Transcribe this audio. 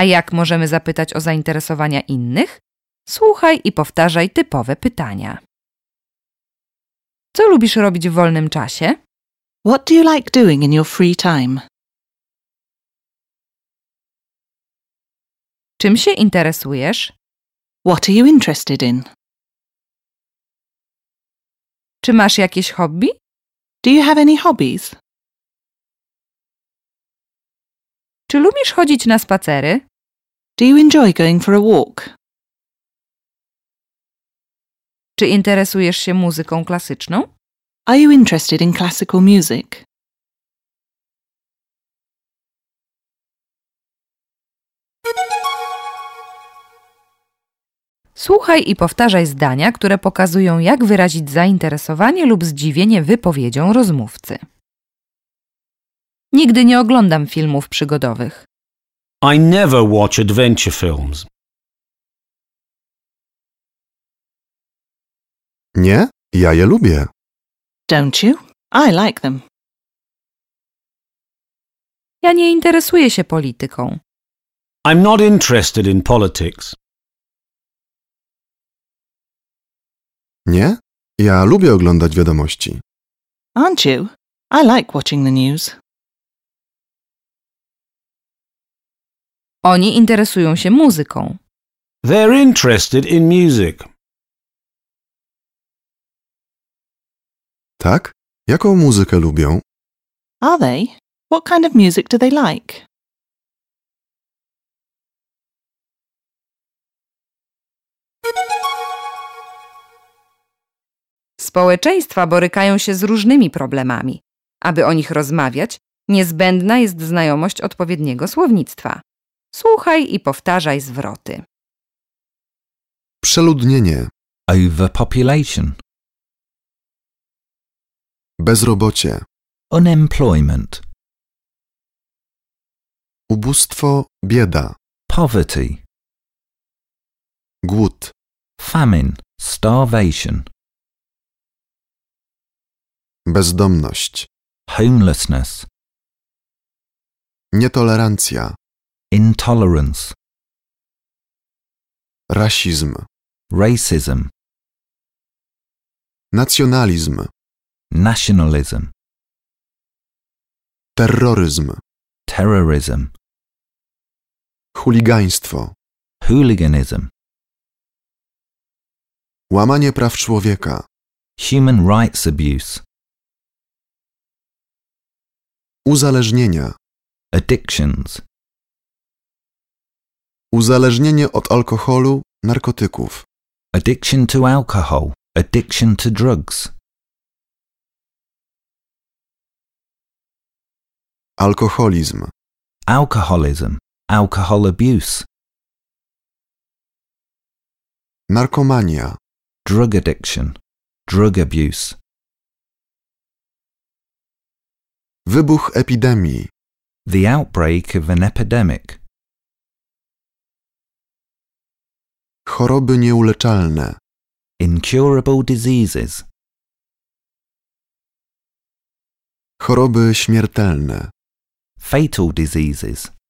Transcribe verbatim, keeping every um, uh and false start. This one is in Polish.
A jak możemy zapytać o zainteresowania innych? Słuchaj i powtarzaj typowe pytania. Co lubisz robić w wolnym czasie? What do you like doing in your free time? Czym się interesujesz? What are you interested in? Czy masz jakieś hobby? Do you have any hobbies? Czy lubisz chodzić na spacery? Do you enjoy going for a walk? Czy interesujesz się muzyką klasyczną? Are you interested in classical music? Słuchaj i powtarzaj zdania, które pokazują, jak wyrazić zainteresowanie lub zdziwienie wypowiedzią rozmówcy. Nigdy nie oglądam filmów przygodowych. I never watch adventure films. Nie, ja je lubię. Don't you? I like them. Ja nie interesuję się polityką. I'm not interested in politics. Nie, ja lubię oglądać wiadomości. Aren't you? I like watching the news. Oni interesują się muzyką. They're interested in music. Tak? Jaką muzykę lubią? Are they? What kind of music do they like? Społeczeństwa borykają się z różnymi problemami. Aby o nich rozmawiać, niezbędna jest znajomość odpowiedniego słownictwa. Słuchaj i powtarzaj zwroty. Przeludnienie, Overpopulation. bezrobocie, Unemployment. ubóstwo, bieda, Poverty. głód, Famine. Starvation. bezdomność, Homelessness. nietolerancja, Intolerance. rasizm, Racism. nacjonalizm, Nationalism. terroryzm, Terrorism. chuligaństwo, Hooliganism. łamanie praw człowieka, Human rights abuse. uzależnienia, Addictions. uzależnienie od alkoholu, narkotyków, Addiction to alcohol. Addiction to drugs. alkoholizm, Alcoholism. Alcohol abuse. narkomania, Drug addiction. Drug abuse. wybuch epidemii, The outbreak of an epidemic. choroby nieuleczalne, Incurable diseases. choroby śmiertelne, Fatal diseases.